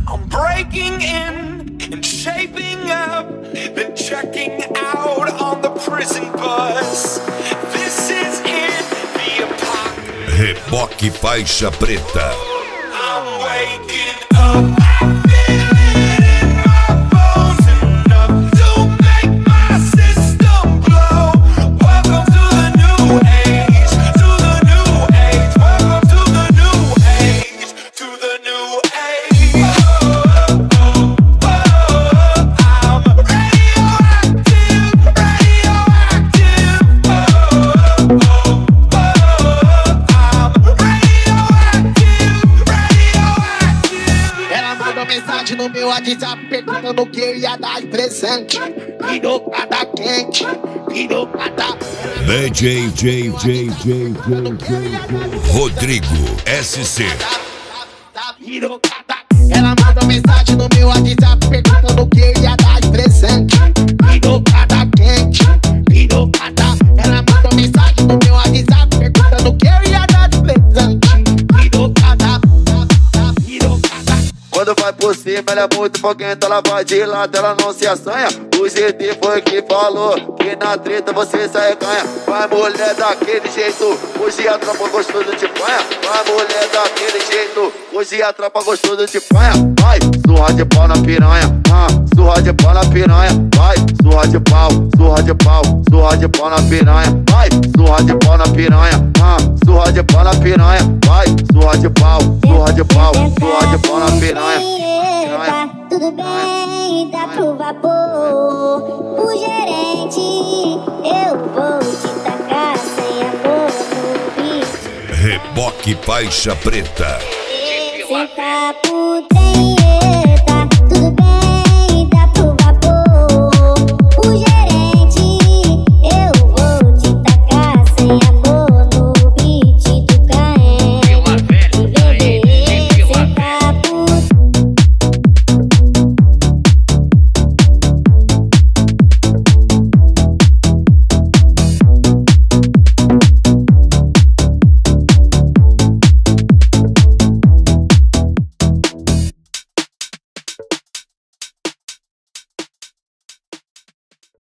I'm breaking in and shaping up, then checking out on the prison bus. This is it, the apocalypse. Reboque Faixa Preta. I'm waking up. I'm feeling it in my bones enough to make my system blow. Welcome to the new age, to the new age. Welcome to the new age, to the new age. Oh, oh, oh, oh, I'm radioactive, radioactive. Oh, oh, oh, I'm radioactive, radioactive. Ela mandou mensagem no meu WhatsApp perguntando o que eu ia dar de presente. Pirocada quente, pirocada. Rodrigo SC. Pirocada. Ela mandou mensagem no meu WhatsApp perguntando o que eu ia dar de presente. Pirocada quente, pirocada. Ela mandou mensagem no meu WhatsApp perguntando o que eu ia dar de presente. Pirocada, pirocada. Quando vai por cima, ela é muito foguenta, ela vai de lado, ela não se assanha. O GT foi que falou que na treta você sai ganha. Vai mulher daquele jeito, hoje a tropa gostosa de panha. Vai mulher daquele jeito, hoje a tropa gostosa de panha. Vai, surra de pau na piranha, surra de pau na piranha. Vai, surra de pau, surra de pau, surra de pau na piranha. Vai, surra de pau na piranha, surra de pau na piranha. Vai, surra de pau, surra de pau, surra de pau na piranha. Eita, tudo bem, dá pro vapor. O gerente, eu vou te tacar sem amor no beat. Reboque Faixa Preta. Senta por dentro.